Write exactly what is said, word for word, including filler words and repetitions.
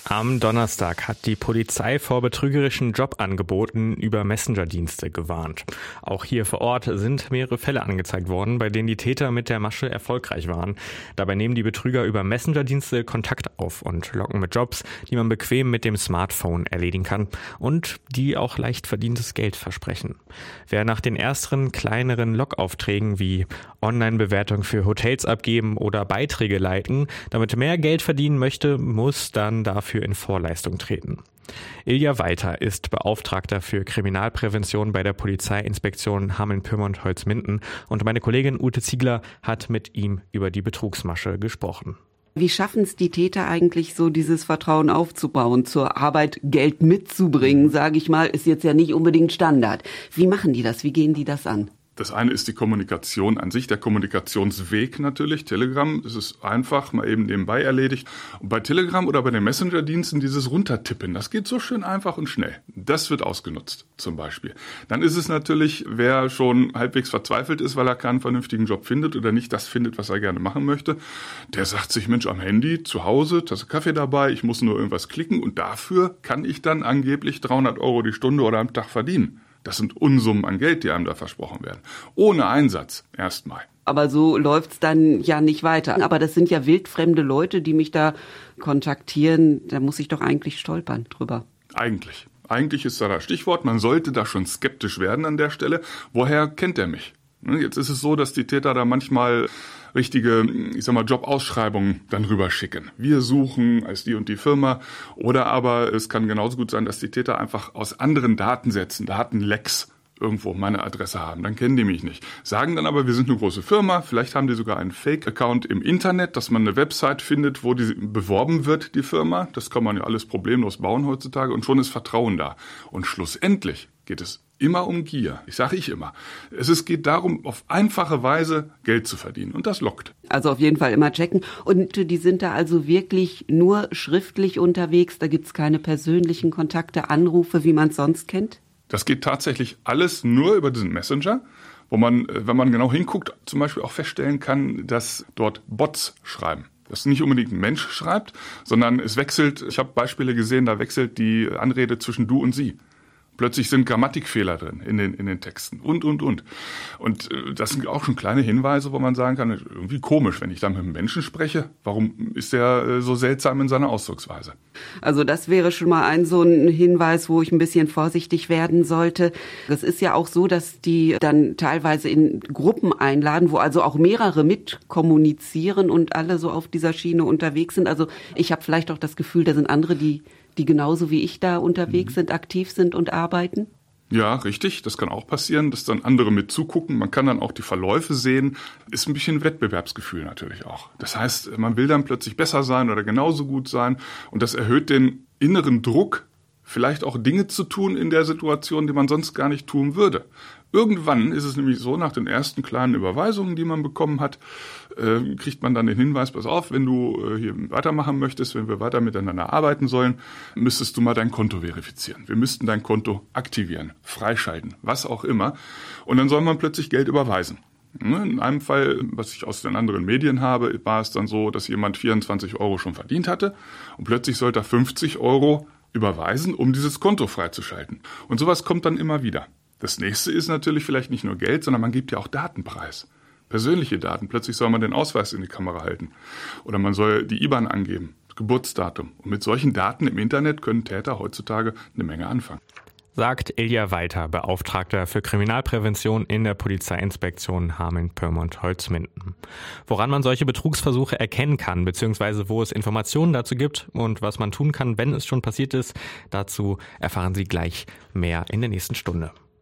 Am Donnerstag hat die Polizei vor betrügerischen Jobangeboten über Messenger-Dienste gewarnt. Auch hier vor Ort sind mehrere Fälle angezeigt worden, bei denen die Täter mit der Masche erfolgreich waren. Dabei nehmen die Betrüger über Messenger-Dienste Kontakt auf und locken mit Jobs, die man bequem mit dem Smartphone erledigen kann und die auch leicht verdientes Geld versprechen. Wer nach den ersten kleineren Lockaufträgen wie Online-Bewertung für Hotels abgeben oder Beiträge leiten, damit mehr Geld verdienen möchte, muss dann dafür in Vorleistung treten. Ilja Walter ist Beauftragter für Kriminalprävention bei der Polizeiinspektion Hameln-Pyrmont-Holzminden und meine Kollegin Ute Ziegler hat mit ihm über die Betrugsmasche gesprochen. Wie schaffen es die Täter eigentlich so, dieses Vertrauen aufzubauen, zur Arbeit Geld mitzubringen, sage ich mal, ist jetzt ja nicht unbedingt Standard. Wie machen die das? Wie gehen die das an? Das eine ist die Kommunikation an sich, der Kommunikationsweg natürlich. Telegram, das ist einfach, mal eben nebenbei erledigt. Und bei Telegram oder bei den Messenger-Diensten dieses Runtertippen, das geht so schön einfach und schnell. Das wird ausgenutzt zum Beispiel. Dann ist es natürlich, wer schon halbwegs verzweifelt ist, weil er keinen vernünftigen Job findet oder nicht das findet, was er gerne machen möchte, der sagt sich, Mensch, am Handy, zu Hause, Tasse Kaffee dabei, ich muss nur irgendwas klicken und dafür kann ich dann angeblich dreihundert Euro die Stunde oder am Tag verdienen. Das sind Unsummen an Geld, die einem da versprochen werden. Ohne Einsatz erstmal. Aber so läuft's dann ja nicht weiter. Aber das sind ja wildfremde Leute, die mich da kontaktieren. Da muss ich doch eigentlich stolpern drüber. Eigentlich. Eigentlich ist da das Stichwort. Man sollte da schon skeptisch werden an der Stelle. Woher kennt er mich? Jetzt ist es so, dass die Täter da manchmal richtige, ich sag mal, Jobausschreibungen dann rüberschicken. Wir suchen als die und die Firma. Oder aber es kann genauso gut sein, dass die Täter einfach aus anderen Datensätzen, Datenlecks irgendwo meine Adresse haben. Dann kennen die mich nicht. Sagen dann aber, wir sind eine große Firma. Vielleicht haben die sogar einen Fake-Account im Internet, dass man eine Website findet, wo die beworben wird, die Firma. Das kann man ja alles problemlos bauen heutzutage. Und schon ist Vertrauen da. Und schlussendlich geht es immer um Gier. Ich sage ich immer. Es ist, geht darum, auf einfache Weise Geld zu verdienen. Und das lockt. Also auf jeden Fall immer checken. Und die sind da also wirklich nur schriftlich unterwegs? Da gibt's keine persönlichen Kontakte, Anrufe, wie man es sonst kennt? Das geht tatsächlich alles nur über diesen Messenger, wo man, wenn man genau hinguckt, zum Beispiel auch feststellen kann, dass dort Bots schreiben. Dass nicht unbedingt ein Mensch schreibt, sondern es wechselt, ich habe Beispiele gesehen, da wechselt die Anrede zwischen du und sie. Plötzlich sind Grammatikfehler drin in den, in den Texten und, und, und. Und äh, das sind auch schon kleine Hinweise, wo man sagen kann, irgendwie komisch, wenn ich da mit einem Menschen spreche. Warum ist der äh, so seltsam in seiner Ausdrucksweise? Also das wäre schon mal ein so ein Hinweis, wo ich ein bisschen vorsichtig werden sollte. Das ist ja auch so, dass die dann teilweise in Gruppen einladen, wo also auch mehrere mitkommunizieren und alle so auf dieser Schiene unterwegs sind. Also ich habe vielleicht auch das Gefühl, da sind andere, die die genauso wie ich da unterwegs sind, aktiv sind und arbeiten? Ja, richtig. Das kann auch passieren, dass dann andere mit zugucken. Man kann dann auch die Verläufe sehen. Ist ein bisschen Wettbewerbsgefühl natürlich auch. Das heißt, man will dann plötzlich besser sein oder genauso gut sein. Und das erhöht den inneren Druck, vielleicht auch Dinge zu tun in der Situation, die man sonst gar nicht tun würde. Irgendwann ist es nämlich so, nach den ersten kleinen Überweisungen, die man bekommen hat, äh, kriegt man dann den Hinweis, pass auf, wenn du äh, hier weitermachen möchtest, wenn wir weiter miteinander arbeiten sollen, müsstest du mal dein Konto verifizieren. Wir müssten dein Konto aktivieren, freischalten, was auch immer. Und dann soll man plötzlich Geld überweisen. In einem Fall, was ich aus den anderen Medien habe, war es dann so, dass jemand vierundzwanzig Euro schon verdient hatte und plötzlich sollte er fünfzig Euro überweisen, um dieses Konto freizuschalten. Und sowas kommt dann immer wieder. Das nächste ist natürlich vielleicht nicht nur Geld, sondern man gibt ja auch Daten preis. Persönliche Daten. Plötzlich soll man den Ausweis in die Kamera halten. Oder man soll die I B A N angeben, das Geburtsdatum. Und mit solchen Daten im Internet können Täter heutzutage eine Menge anfangen. Sagt Ilja Walter, Beauftragter für Kriminalprävention in der Polizeiinspektion Hameln-Pyrmont-Holzminden. Woran man solche Betrugsversuche erkennen kann, beziehungsweise wo es Informationen dazu gibt und was man tun kann, wenn es schon passiert ist, dazu erfahren Sie gleich mehr in der nächsten Stunde.